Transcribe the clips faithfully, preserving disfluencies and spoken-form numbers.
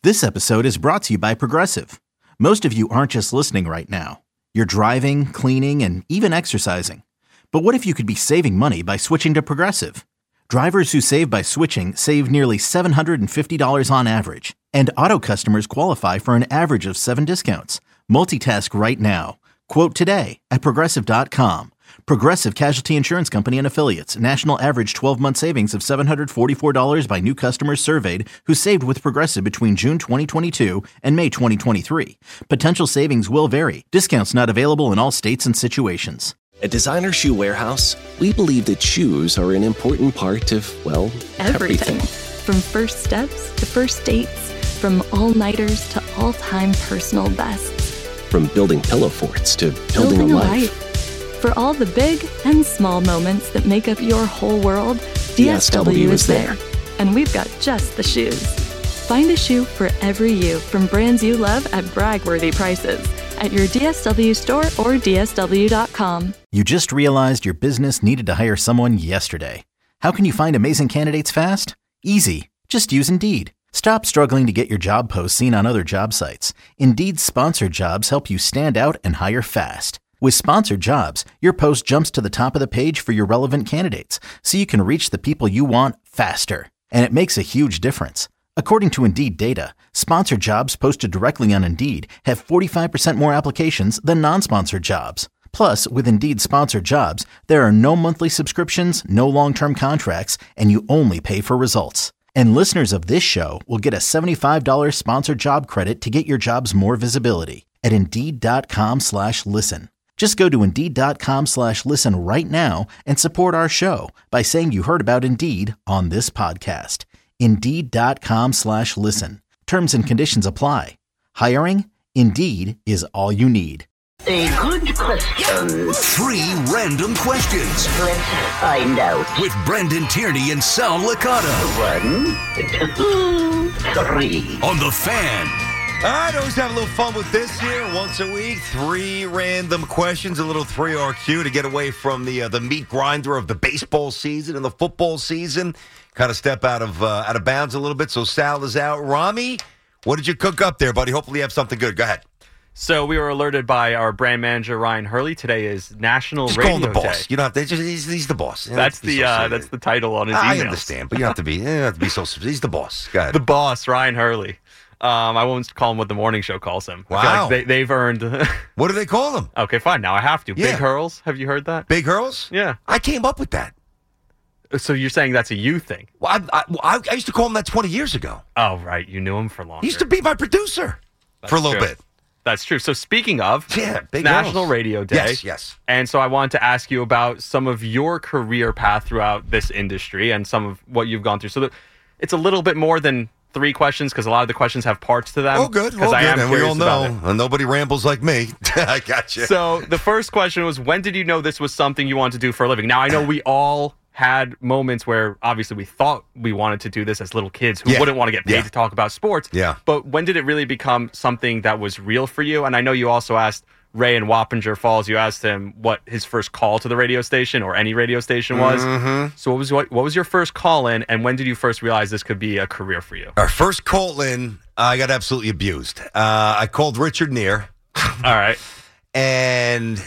This episode is brought to you by Progressive. Most of you aren't just listening right now. You're driving, cleaning, and even exercising. But what if you could be saving money by switching to Progressive? Drivers who save by switching save nearly seven hundred fifty dollars on average. And auto customers qualify for an average of seven discounts. Multitask right now. Quote today at Progressive dot com. Progressive Casualty Insurance Company and Affiliates. National average twelve-month savings of seven hundred forty-four dollars by new customers surveyed who saved with Progressive between June twenty twenty-two and May twenty twenty-three. Potential savings will vary. Discounts not available in all states and situations. At Designer Shoe Warehouse, we believe that shoes are an important part of, well, everything. Everything. From first steps to first dates, from all-nighters to all-time personal bests. From building pillow forts to building, Building a a life. life. For all the big and small moments that make up your whole world, D S W is there. And we've got just the shoes. Find a shoe for every you from brands you love at brag-worthy prices at your D S W store or D S W dot com. You just realized your business needed to hire someone yesterday. How can you find amazing candidates fast? Easy. Just use Indeed. Stop struggling to get your job posts seen on other job sites. Indeed's sponsored jobs help you stand out and hire fast. With sponsored jobs, your post jumps to the top of the page for your relevant candidates, so you can reach the people you want faster. And it makes a huge difference. According to Indeed data, sponsored jobs posted directly on Indeed have forty-five percent more applications than non-sponsored jobs. Plus, with Indeed sponsored jobs, there are no monthly subscriptions, no long-term contracts, and you only pay for results. And listeners of this show will get a seventy-five dollars sponsored job credit to get your jobs more visibility at Indeed.com slash listen. Just go to Indeed.com slash listen right now and support our show by saying you heard about Indeed on this podcast. Indeed.com slash listen. Terms and conditions apply. Hiring? Indeed is all you need. A good question. Three random questions Let's find out. with Brendan Tierney and Sal Licata One, two, three. on The Fan. All right, always have a little fun with this here. Once a week, three random questions, a little three R Q to get away from the uh, the meat grinder of the baseball season and the football season. Kind of step out of uh, out of bounds a little bit. So Sal is out. Rami, what did you cook up there, buddy? Hopefully you have something good. Go ahead. So we were alerted by our brand manager Ryan Hurley. Today is National Just Radio call him the boss. Day. You don't have to. Just, he's, he's the boss. You don't That's have to be the so uh, silly. that's the title on his I emails. understand, but you don't have to be. You don't have to be so. He's the boss. Go ahead. The boss, Ryan Hurley. Um, I won't call him what the morning show calls him. I feel Wow. like they, they've earned. What do they call him? Okay, fine. Now I have to. Yeah. Big Hurls. Have you heard that? Big Hurls? Yeah. I came up with that. So you're saying that's a you thing? Well, I, I, I I used to call him that twenty years ago. Oh, right. You knew him for longer. He used to be my producer That's for a little true. bit. That's true. So speaking of, Yeah, Big National Hurls. Radio Day. Yes, yes. And so I wanted to ask you about some of your career path throughout this industry and some of what you've gone through. So that it's a little bit more than three questions because a lot of the questions have parts to them. Oh, good. Because Oh, I good. am And we curious all about know it. uh, nobody rambles like me. I got you. So the first question was, when did you know this was something you wanted to do for a living? Now, I know we all had moments where obviously we thought we wanted to do this as little kids who Yeah. wouldn't want to get paid Yeah. to talk about sports. Yeah. But when did it really become something that was real for you? And I know you also asked Ray in Wappinger Falls, you asked him what his first call to the radio station or any radio station was. Mm-hmm. So what was what, what was your first call in, and when did you first realize this could be a career for you? Our first call in, I got absolutely abused. Uh, I called Richard Neer, All right. and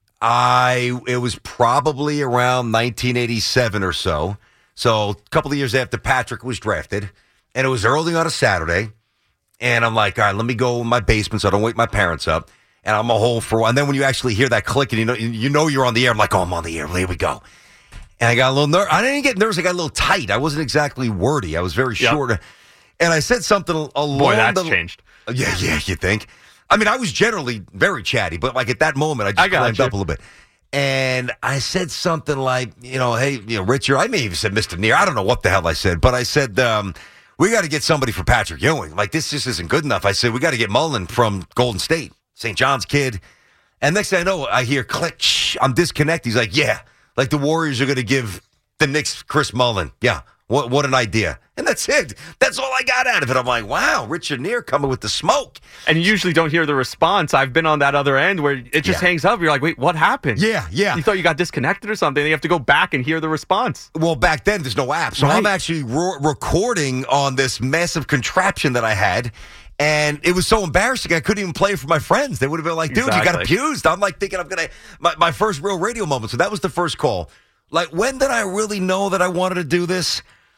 I it was probably around nineteen eighty-seven or so. So a couple of years after Patrick was drafted, and it was early on a Saturday. And I'm like, all right, let me go in my basement so I don't wake my parents up. And I'm a hole for a while. And then when you actually hear that click and you know you know you're on the air, I'm like, oh, I'm on the air. Here we go. And I got a little nervous. I didn't get nervous. I got a little tight. I wasn't exactly wordy. I was very Yep. short. And I said something along Boy, that's the, changed. Yeah, yeah, you think? I mean, I was generally very chatty, but like at that moment, I just I got climbed you. up a little bit. And I said something like, you know, hey, you know, Richard, I may have even said Mister Neer. I don't know what the hell I said, but I said, um, we got to get somebody for Patrick Ewing. Like, this just isn't good enough. I said, we got to get Mullen from Golden State, Saint John's kid. And next thing I know, I hear click, shh, I'm disconnected. He's like, yeah, like the Warriors are going to give the Knicks Chris Mullen. Yeah, What what an idea. And that's it. That's all I got out of it. I'm like, wow, Richard Neer coming with the smoke. And you usually don't hear the response. I've been on that other end where it just Yeah. hangs up. You're like, wait, what happened? Yeah, yeah. You thought you got disconnected or something. You have to go back and hear the response. Well, back then, there's no app. So Right. I'm actually ro- recording on this massive contraption that I had. And it was so embarrassing, I couldn't even play it for my friends. They would have been like, dude, you got Exactly. abused. I'm like thinking I'm going to, my, my first real radio moment. So that was the first call. Like, when did I really know that I wanted to do this?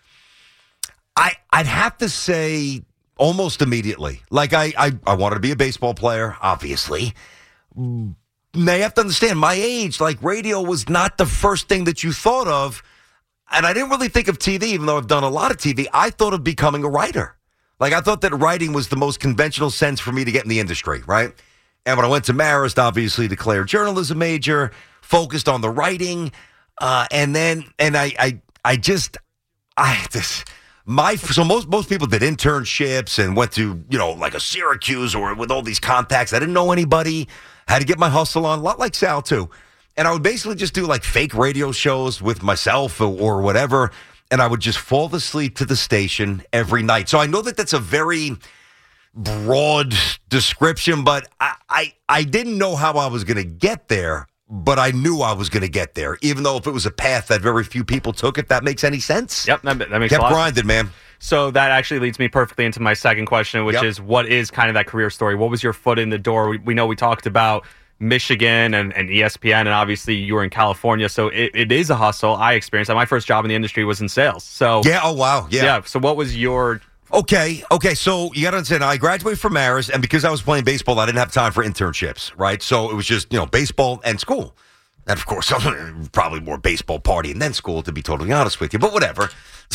I, I'd have to say almost immediately. Like, I, I, I wanted to be a baseball player, obviously. Now, you have to understand, my age, like, radio was not the first thing that you thought of. And I didn't really think of T V, even though I've done a lot of T V. I thought of becoming a writer. Like, I thought that writing was the most conventional sense for me to get in the industry, right? And when I went to Marist, obviously declared journalism major, focused on the writing. Uh, and then, and I, I, I just, I this, my, so most, most people did internships and went to, you know, like a Syracuse or with all these contacts. I didn't know anybody, had to get my hustle on, a lot like Sal too. And I would basically just do like fake radio shows with myself or, or whatever. And I would just fall asleep to the station every night. So I know that that's a very broad description, but I, I, I didn't know how I was going to get there. But I knew I was going to get there, even though if it was a path that very few people took, if that makes any sense. Yep, that, that makes Kept a lot. grinding, man. So that actually leads me perfectly into my second question, which Yep. is what is kind of that career story? What was your foot in the door? We, we know we talked about Michigan and, and E S P N, and obviously you were in California, so it, it is a hustle. I experienced that. My first job in the industry was in sales. So Yeah, oh, wow, yeah. yeah. So what was your Okay, okay, so you got to understand, I graduated from Marist, and because I was playing baseball, I didn't have time for internships, right? So it was just, you know, baseball and school. And, of course, probably more baseball party and then school, to be totally honest with you, but whatever.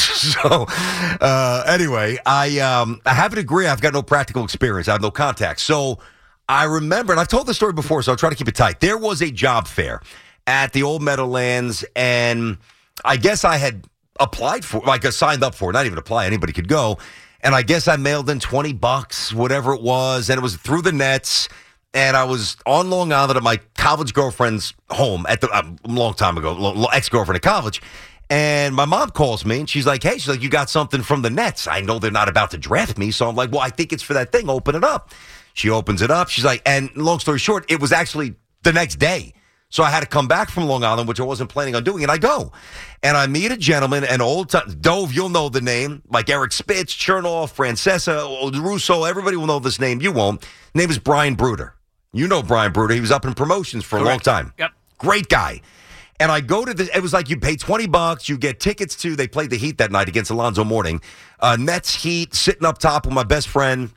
So, uh, anyway, I um, I have a degree. I've got no practical experience. I have no contacts. So I remember, and I've told the story before, so I'll try to keep it tight. There was a job fair at the old Meadowlands, and I guess I had applied for, like, I signed up for it. Not even apply. Anybody could go. And I guess I mailed in twenty bucks, whatever it was, and it was through the nets. And I was on Long Island at my college girlfriend's home at the uh, a long time ago, lo- lo- ex-girlfriend at college. And my mom calls me, and she's like, hey, she's like, you got something from the Nets. I know they're not about to draft me. So I'm like, well, I think it's for that thing. Open it up. She opens it up. She's like, and long story short, it was actually the next day. So I had to come back from Long Island, which I wasn't planning on doing. And I go. And I meet a gentleman, an old time, Dove, you'll know the name, like Eric Spitz, Chernoff, Francesa, Russo. Everybody will know this name. You won't. His name is Brian Bruder. You know Brian Bruder. He was up in promotions for a long time. Yep. Great guy. And I go to the, it was like you pay twenty bucks, you get tickets to, they played the Heat that night against Alonzo Mourning. Uh, Nets Heat, sitting up top with my best friend.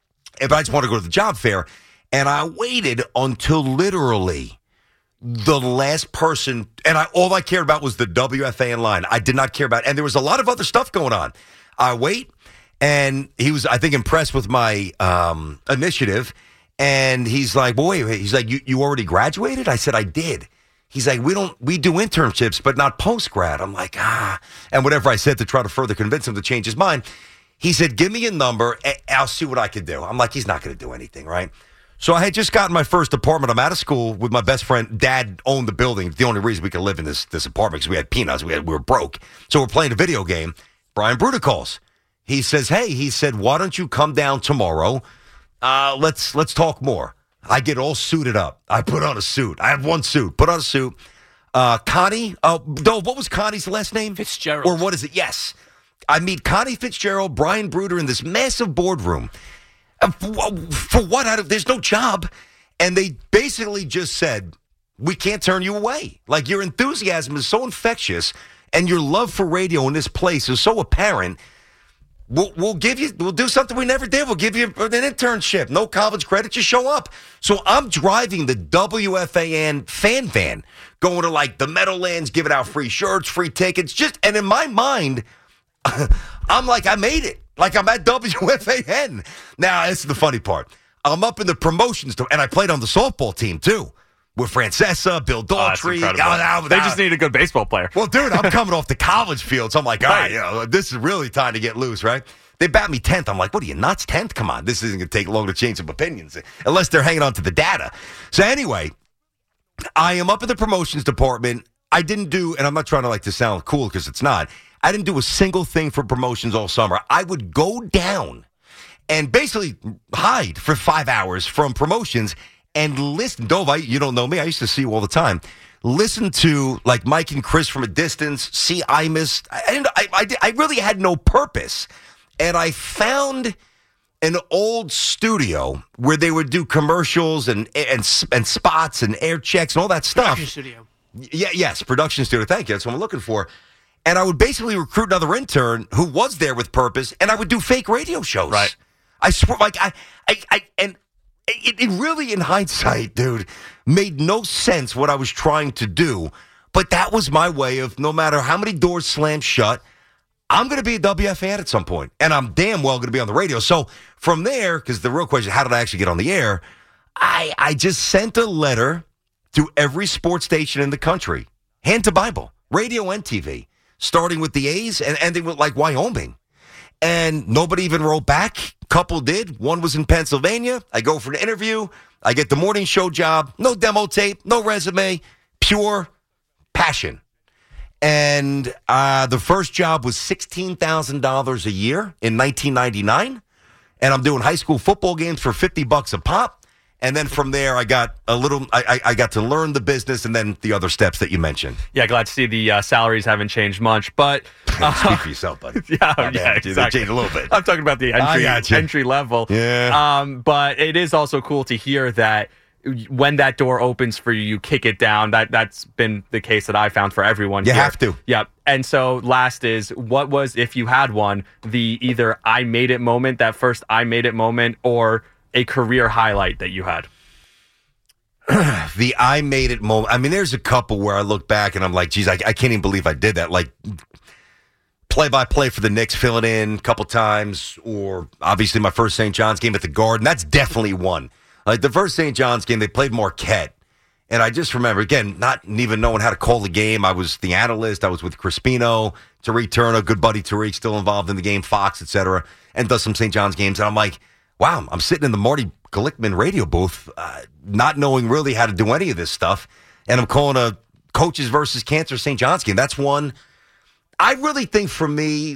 If I just want to go to the job fair. And I waited until literally the last person, and I all I cared about was the W F A N line. I did not care about, and there was a lot of other stuff going on. I wait, and he was, I think, impressed with my um, initiative. And he's like, well, wait, wait. He's like, you, you already graduated? I said, I did. He's like, we don't, we do internships, but not post-grad. I'm like, ah. And whatever I said to try to further convince him to change his mind, he said, give me a number, and I'll see what I can do. I'm like, he's not going to do anything, right? So I had just gotten my first apartment. I'm out of school with my best friend. Dad owned the building. It's the only reason we could live in this, this apartment because we had peanuts. We, had, we were broke. So we're playing a video game. Brian Bruder calls. He says, hey, he said, why don't you come down tomorrow? Uh, let's let's talk more. I get all suited up. I put on a suit. I have one suit. Put on a suit. Uh, Connie, uh, Dove, what was Connie's last name? Fitzgerald. Or what is it? Yes. I meet Connie Fitzgerald, Brian Bruder in this massive boardroom. Uh, for, for what? Out of, there's no job. And they basically just said, we can't turn you away. Like, your enthusiasm is so infectious and your love for radio in this place is so apparent. We'll, we'll give you, we'll do something we never did. We'll give you an internship. No college credit. Just show up. So I'm driving the W F A N fan van, going to like the Meadowlands, giving out free shirts, free tickets. Just, and in my mind, I'm like, I made it. Like I'm at W F A N. Now, this is the funny part. I'm up in the promotions, to, and I played on the softball team too. With Francesa, Bill Daughtry. Oh, oh, oh, they just need a good baseball player. Well, dude, I'm coming off the college field, so I'm like, all right, you know, this is really time to get loose, right? They bat me tenth. I'm like, what are you, nuts? tenth? Come on, this isn't going to take long to change some opinions, unless they're hanging on to the data. So anyway, I am up in the promotions department. I didn't do, and I'm not trying to like to sound cool because it's not, I didn't do a single thing for promotions all summer. I would go down and basically hide for five hours from promotions and listen. Dove, I, you don't know me. I used to see you all the time. Listen to like Mike and Chris from a distance. See Imus. I, I, didn't- I, I, did- I really had no purpose. And I found an old studio where they would do commercials and and and spots and air checks and all that stuff. Production studio. Yeah, yes, production studio. Thank you. That's what I'm looking for. And I would basically recruit another intern who was there with purpose, and I would do fake radio shows. Right. I swear, like I, I, I and it, it really, in hindsight, dude, made no sense what I was trying to do. But that was my way of, no matter how many doors slam shut, I'm going to be a W F A N at some point, and I'm damn well going to be on the radio. So from there, because the real question, how did I actually get on the air? I I just sent a letter to every sports station in the country, hand to Bible, radio and T V, starting with the A's and ending with like Wyoming. And nobody even wrote back. Couple did. One was in Pennsylvania. I go for an interview. I get the morning show job. No demo tape, no resume, pure passion. And uh, the first job was sixteen thousand dollars a year in nineteen ninety-nine. And I'm doing high school football games for fifty bucks a pop. And then from there, I got a little, I, I, I got to learn the business and then the other steps that you mentioned. Yeah, glad to see the uh, salaries haven't changed much, but uh, Speak for yourself, buddy. yeah, Oh, yeah, man, exactly. They changed a little bit. I'm talking about the I entry got you. entry level. Yeah. Um, but it is also cool to hear that when that door opens for you, you kick it down. That that's been the case that I found for everyone. You here. have to. Yep. And so last is, what was, if you had one, the either I made it moment, that first I made it moment, or a career highlight that you had? The I made it moment. I mean, there's a couple where I look back and I'm like, geez, I, I can't even believe I did that. Like play-by-play for the Knicks, filling in a couple times, or obviously my first Saint John's game at the Garden. That's definitely one. Like the first Saint John's game, they played Marquette. And I just remember, again, not even knowing how to call the game. I was the analyst. I was with Crispino, Tariq Turner, good buddy Tariq, still involved in the game, Fox, et cetera, and does some Saint John's games. And I'm like, wow, I'm sitting in the Marty Glickman radio booth, uh, not knowing really how to do any of this stuff. And I'm calling a coaches versus cancer Saint John's game. That's one. I really think for me,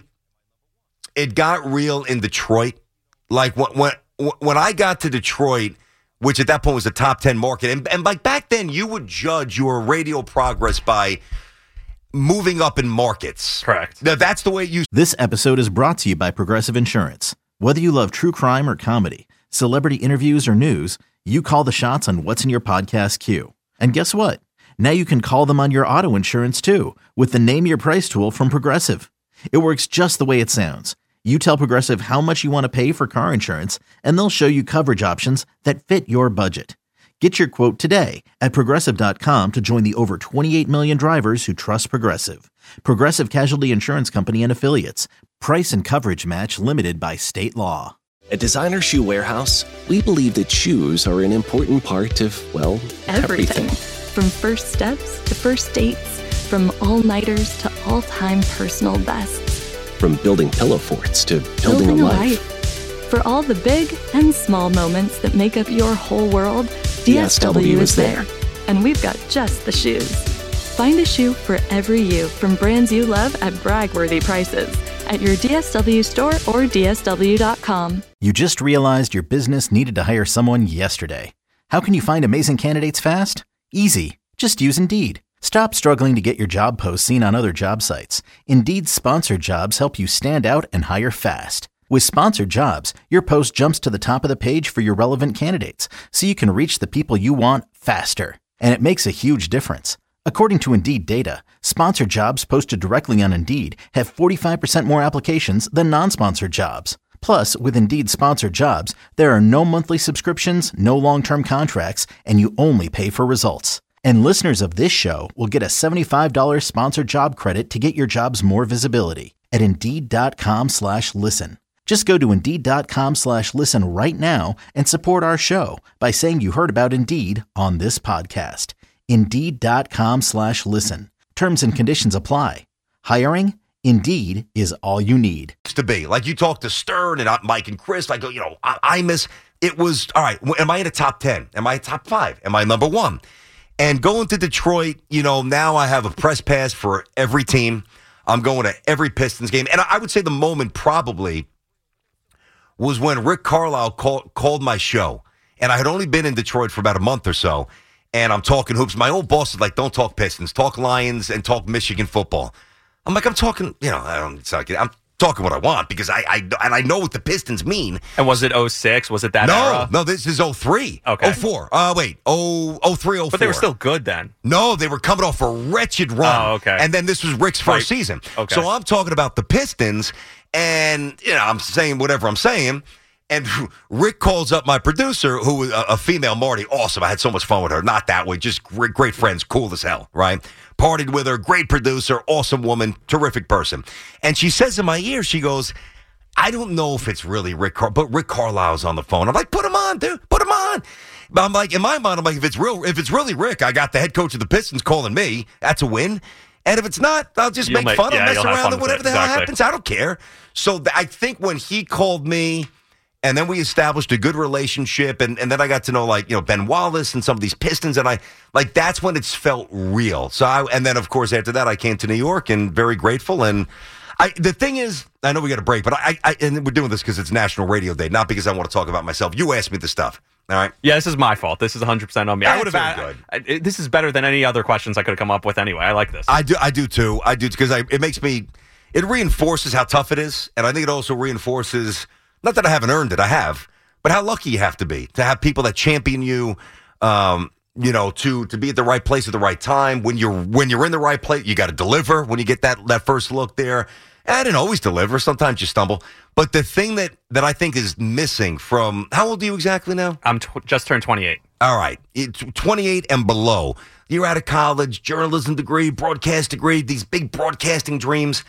it got real in Detroit. Like when when, when I got to Detroit, which at that point was a top ten market. And, and like back then, you would judge your radio progress by moving up in markets. Correct. Now, that's the way you... This episode is brought to you by Progressive Insurance. Whether you love true crime or comedy, celebrity interviews or news, you call the shots on what's in your podcast queue. And guess what? Now you can call them on your auto insurance too with the Name Your Price tool from Progressive. It works just the way it sounds. You tell Progressive how much you want to pay for car insurance, and they'll show you coverage options that fit your budget. Get your quote today at Progressive dot com to join the over twenty-eight million drivers who trust Progressive. Progressive Casualty Insurance Company and Affiliates. Price and coverage match limited by state law. At Designer Shoe Warehouse, we believe that shoes are an important part of, well, Everything. everything. From first steps to first dates, from all-nighters to all-time personal bests. From building pillow forts to building, Building a a life. life. For all the big and small moments that make up your whole world, D S W is there. And we've got just the shoes. Find a shoe for every you from brands you love at brag-worthy prices at your D S W store or D S W dot com. You just realized your business needed to hire someone yesterday. How can you find amazing candidates fast? Easy. Just use Indeed. Stop struggling to get your job posts seen on other job sites. Indeed's sponsored jobs help you stand out and hire fast. With sponsored jobs, your post jumps to the top of the page for your relevant candidates, so you can reach the people you want faster. And it makes a huge difference. According to Indeed data, sponsored jobs posted directly on Indeed have forty-five percent more applications than non-sponsored jobs. Plus, with Indeed sponsored jobs, there are no monthly subscriptions, no long-term contracts, and you only pay for results. And listeners of this show will get a seventy-five dollars sponsored job credit to get your jobs more visibility at Indeed.com slash listen. Just go to Indeed.com slash listen right now and support our show by saying you heard about Indeed on this podcast. Indeed.com slash listen. Terms and conditions apply. Hiring? Indeed is all you need. to be. Like you talk to Stern and Mike and Chris, like, you know, I, I miss, it was, all right, am I in a top ten? Am I a top five? Am I number one? And going to Detroit, you know, now I have a press pass for every team. I'm going to every Pistons game. And I would say the moment probably was when Rick Carlisle call, called my show. And I had only been in Detroit for about a month or so. And I'm talking hoops. My old boss is like, don't talk Pistons, talk Lions and talk Michigan football. I'm like, I'm talking, you know, I don't, it's like, I'm talking what I want because I, I and I know what the Pistons mean. And was it oh six? Was it that no, era? No, this is oh three. Okay. oh four. Uh, wait, oh, oh three, oh four. But they were still good then. No, they were coming off a wretched run. Oh, okay. And then this was Rick's first Right. season. Okay. So I'm talking about the Pistons, and, you know, I'm saying whatever I'm saying. And Rick calls up my producer, who was a, a female, Marty. Awesome. I had so much fun with her. Not that way. Just great, great friends. Cool as hell, right? Partied with her. Great producer. Awesome woman. Terrific person. And she says in my ear, she goes, I don't know if it's really Rick Car- but Rick Carlisle's on the phone. I'm like, put him on, dude. Put him on. But I'm like, in my mind, I'm like, if it's real, if it's really Rick, I got the head coach of the Pistons calling me. That's a win. And if it's not, I'll just You'll make, make- fun yeah, and mess you'll have around fun and with whatever it. the hell Exactly. happens. I don't care. So th- I think when he called me, and then we established a good relationship, and, and then I got to know, like, you know, Ben Wallace and some of these Pistons, and I, like, that's when it's felt real. So I, and then, of course, after that, I came to New York, and very grateful, and I, the thing is, I know we got a break, but I, I and we're doing this because it's National Radio Day, not because I want to talk about myself. You asked me this stuff, all right? Yeah, this is my fault. This is one hundred percent on me. I would That's have. very I, I, this is better than any other questions I could have come up with anyway. I like this. I do, I do too. I do because I, it makes me, it reinforces how tough it is, and I think it also reinforces, not that I haven't earned it, I have, but how lucky you have to be to have people that champion you, um, you know, to to be at the right place at the right time. When you're when you're in the right place, you got to deliver. When you get that that first look there, and I didn't always deliver. Sometimes you stumble. But the thing that that I think is missing from, how old are you exactly now? I'm tw- just turned twenty-eight. All right, it's twenty-eight and below. You're out of college, journalism degree, broadcast degree, these big broadcasting dreams.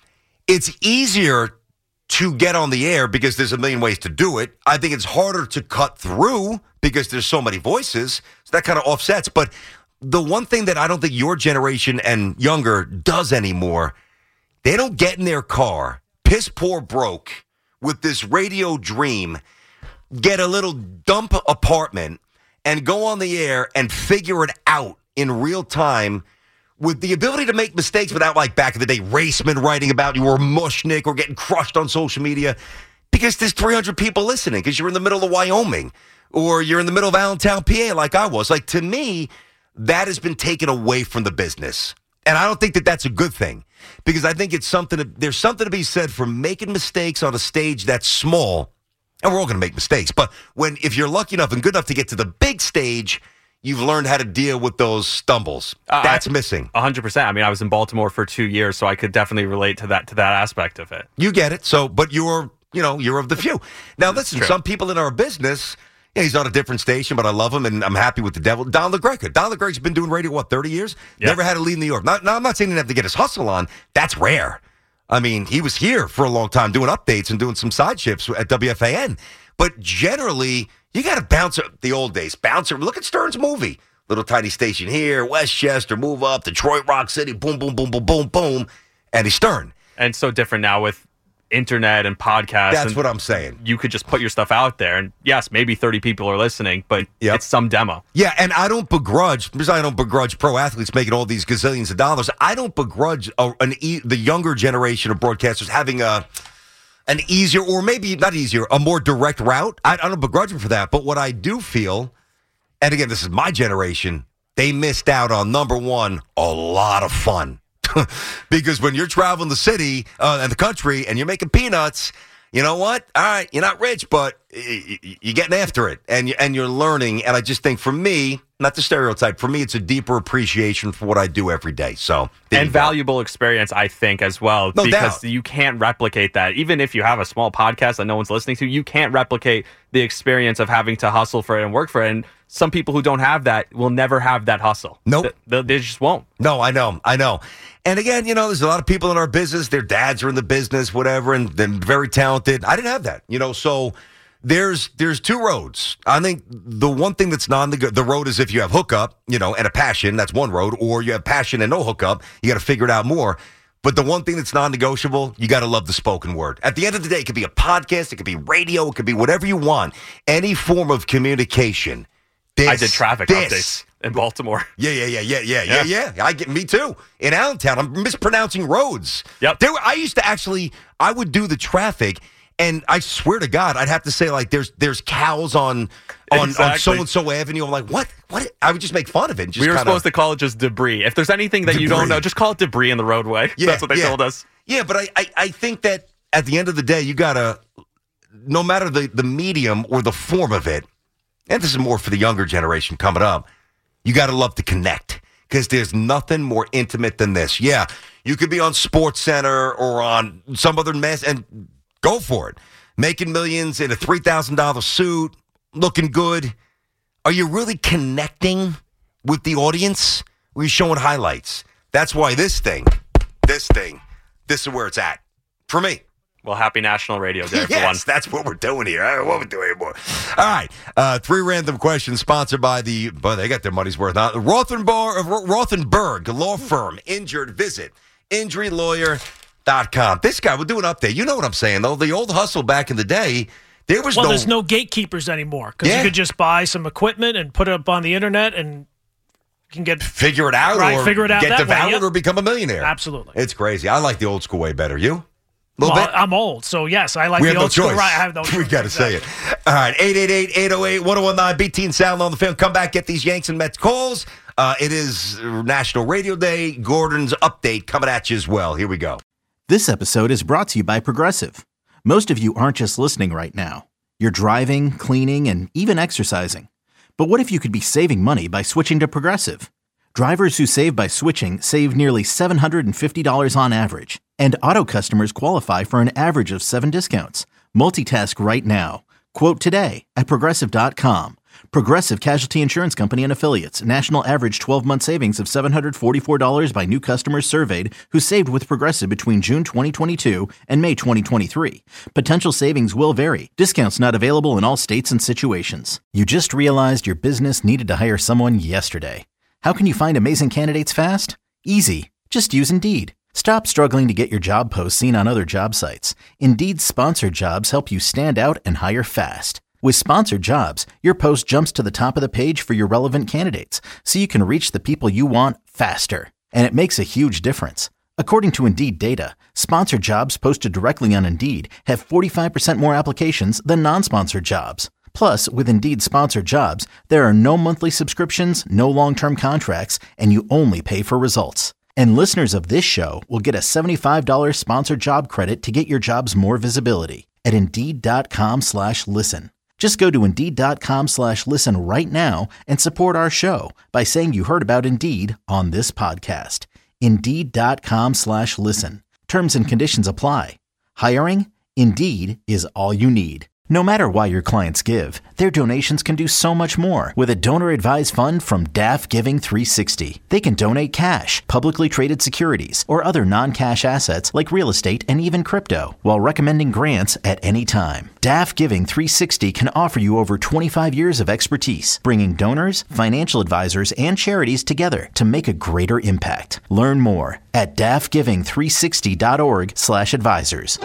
It's easier to get on the air because there's a million ways to do it. I think it's harder to cut through because there's so many voices. So that kind of offsets. But the one thing that I don't think your generation and younger does anymore, they don't get in their car, piss poor broke, with this radio dream, get a little dump apartment, and go on the air and figure it out in real time with the ability to make mistakes without, like back in the day, Raceman writing about you or Mushnick or getting crushed on social media because there's three hundred people listening because you're in the middle of Wyoming or you're in the middle of Allentown, P A, like I was. Like, to me, that has been taken away from the business. And I don't think that that's a good thing because I think it's something, to, there's something to be said for making mistakes on a stage that's small. And we're all going to make mistakes. But when, if you're lucky enough and good enough to get to the big stage, you've learned how to deal with those stumbles. Uh, That's I, missing. one hundred percent. I mean, I was in Baltimore for two years, so I could definitely relate to that to that aspect of it. You get it. So, but you're, you know, you're of the few. Now, listen, True. some people in our business, yeah, he's on a different station, but I love him, and I'm happy with the devil. Don LaGreca. Don LaGreca's been doing radio, what, thirty years? Yeah. Never had to leave New York. Not, now, I'm not saying he didn't have to get his hustle on. That's rare. I mean, he was here for a long time doing updates and doing some side shifts at W F A N. But generally, you got to bounce up the old days. Bouncer. Look at Stern's movie. Little tiny station here, Westchester, move up, Detroit, Rock City, boom, boom, boom, boom, boom, boom. And he's Stern. And it's so different now with internet and podcasts. That's and what I'm saying. You could just put your stuff out there. And yes, maybe thirty people are listening, but Yep. it's some demo. Yeah, and I don't begrudge, because I don't begrudge pro athletes making all these gazillions of dollars. I don't begrudge a, an e, the younger generation of broadcasters having a an easier, or maybe not easier, a more direct route. I, I don't begrudge them for that. But what I do feel, and again, this is my generation, they missed out on, number one, a lot of fun. Because when you're traveling the city uh, and the country and you're making peanuts, you know what? All right, you're not rich, but you're getting after it, and, you, and you're learning. And I just think, for me, not the stereotype, for me, it's a deeper appreciation for what I do every day. So there And you go. valuable experience, I think, as well. No because doubt. you can't replicate that. Even if you have a small podcast that no one's listening to, you can't replicate the experience of having to hustle for it and work for it. And some people who don't have that will never have that hustle. Nope. They, they just won't. No, I know, I know. And again, you know, there's a lot of people in our business, their dads are in the business, whatever, and they're very talented. I didn't have that, you know, so there's there's two roads. I think the one thing that's non the road is if you have hookup, you know, and a passion, that's one road, or you have passion and no hookup, you got to figure it out more. But the one thing that's non-negotiable, you got to love the spoken word. At the end of the day, it could be a podcast, it could be radio, it could be whatever you want. Any form of communication. This, I did traffic this, updates. in Baltimore. Yeah, yeah, yeah, yeah, yeah, yeah, yeah. yeah. I get me too. In Allentown, I'm mispronouncing roads. Yep. There, I used to actually, I would do the traffic, and I swear to God, I'd have to say like, "There's there's cows on on exactly. so and so Avenue." I'm like, "What? What?" I would just make fun of it. And just we were kinda, supposed to call it just debris. If there's anything that debris. you don't know, just call it debris in the roadway. Yeah, That's what they yeah. told us. Yeah, but I, I, I think that at the end of the day, you gotta, no matter the the medium or the form of it, and this is more for the younger generation coming up, you got to love to connect because there's nothing more intimate than this. Yeah, you could be on SportsCenter or on some other mess and go for it. Making millions in a three thousand dollars suit, looking good. Are you really connecting with the audience? Or are you showing highlights? That's why this thing, this thing, this is where it's at for me. Well, happy National Radio Day for yes, once. that's what we're doing here. I don't know what we're doing anymore. All right. Uh, three random questions sponsored by the, but they got their money's worth. Huh? Rothenberg, Rothenberg Law Firm. Injured, visit injury lawyer dot com. This guy, we'll do an update. You know what I'm saying, though. The old hustle back in the day, there was well, no. Well, there's no gatekeepers anymore because Yeah. you could just buy some equipment and put it up on the internet and you can get. Figure it out right, or figure it out get that way, devoured yep. or become a millionaire. Absolutely. It's crazy. I like the old school way better. You? A little Well, bit? I'm old, so yes, I like we the have old no school. choice. Right, I have no choice. We got to say it. All right, eight eight eight, eight oh eight, one oh one nine, B T and Sound on the film. Come back, get these Yanks and Mets calls. Uh, it is National Radio Day. Gordon's update coming at you as well. Here we go. This episode is brought to you by Progressive. Most of you aren't just listening right now. You're driving, cleaning, and even exercising. But what if you could be saving money by switching to Progressive? Drivers who save by switching save nearly seven hundred fifty dollars on average. And auto customers qualify for an average of seven discounts. Multitask right now. Quote today at Progressive dot com. Progressive Casualty Insurance Company and Affiliates. National average twelve-month savings of seven hundred forty-four dollars by new customers surveyed who saved with Progressive between June twenty twenty-two and May twenty twenty-three. Potential savings will vary. Discounts not available in all states and situations. You just realized your business needed to hire someone yesterday. How can you find amazing candidates fast? Easy. Just use Indeed. Stop struggling to get your job posts seen on other job sites. Indeed's sponsored jobs help you stand out and hire fast. With sponsored jobs, your post jumps to the top of the page for your relevant candidates, so you can reach the people you want faster. And it makes a huge difference. According to Indeed data, sponsored jobs posted directly on Indeed have forty-five percent more applications than non-sponsored jobs. Plus, with Indeed sponsored jobs, there are no monthly subscriptions, no long-term contracts, and you only pay for results. And listeners of this show will get a seventy-five dollars sponsored job credit to get your jobs more visibility at Indeed.com slash listen. Just go to Indeed.com slash listen right now and support our show by saying you heard about Indeed on this podcast. Indeed.com slash listen. Terms and conditions apply. Hiring? Indeed is all you need. No matter why your clients give, their donations can do so much more with a donor-advised fund from D A F Giving three sixty. They can donate cash, publicly traded securities, or other non-cash assets like real estate and even crypto, while recommending grants at any time. D A F Giving three sixty can offer you over twenty-five years of expertise, bringing donors, financial advisors, and charities together to make a greater impact. Learn more at D A F giving three sixty dot org slash advisors.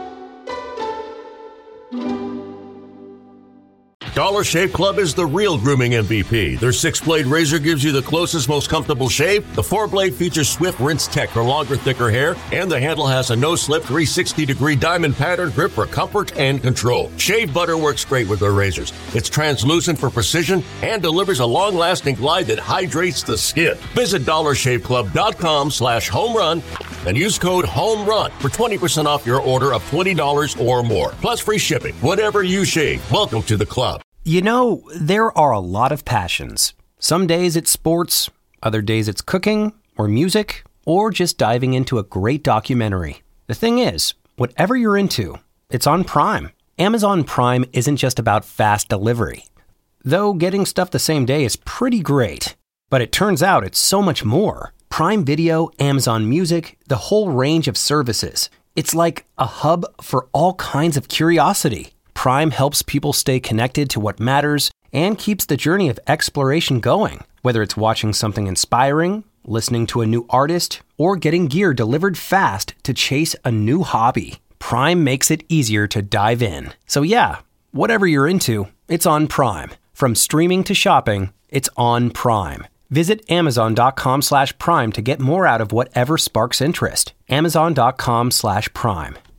Dollar Shave Club is the real grooming M V P. Their six-blade razor gives you the closest, most comfortable shave. The four-blade features Swift Rinse Tech for longer, thicker hair. And the handle has a no-slip three sixty degree diamond pattern grip for comfort and control. Shave butter works great with their razors. It's translucent for precision and delivers a long-lasting glide that hydrates the skin. Visit dollar shave club dot com slash home run and use code HOMERUN for twenty percent off your order of twenty dollars or more. Plus free shipping. Whatever you shave, welcome to the club. You know, there are a lot of passions. Some days it's sports, other days it's cooking, or music, or just diving into a great documentary. The thing is, whatever you're into, it's on Prime. Amazon Prime isn't just about fast delivery. Though getting stuff the same day is pretty great. But it turns out it's so much more. Prime Video, Amazon Music, the whole range of services. It's like a hub for all kinds of curiosity. Prime helps people stay connected to what matters and keeps the journey of exploration going. Whether it's watching something inspiring, listening to a new artist, or getting gear delivered fast to chase a new hobby, Prime makes it easier to dive in. So yeah, whatever you're into, it's on Prime. From streaming to shopping, It's on Prime. Visit amazon.com slash prime to get more out of whatever sparks interest. Amazon.com slash prime.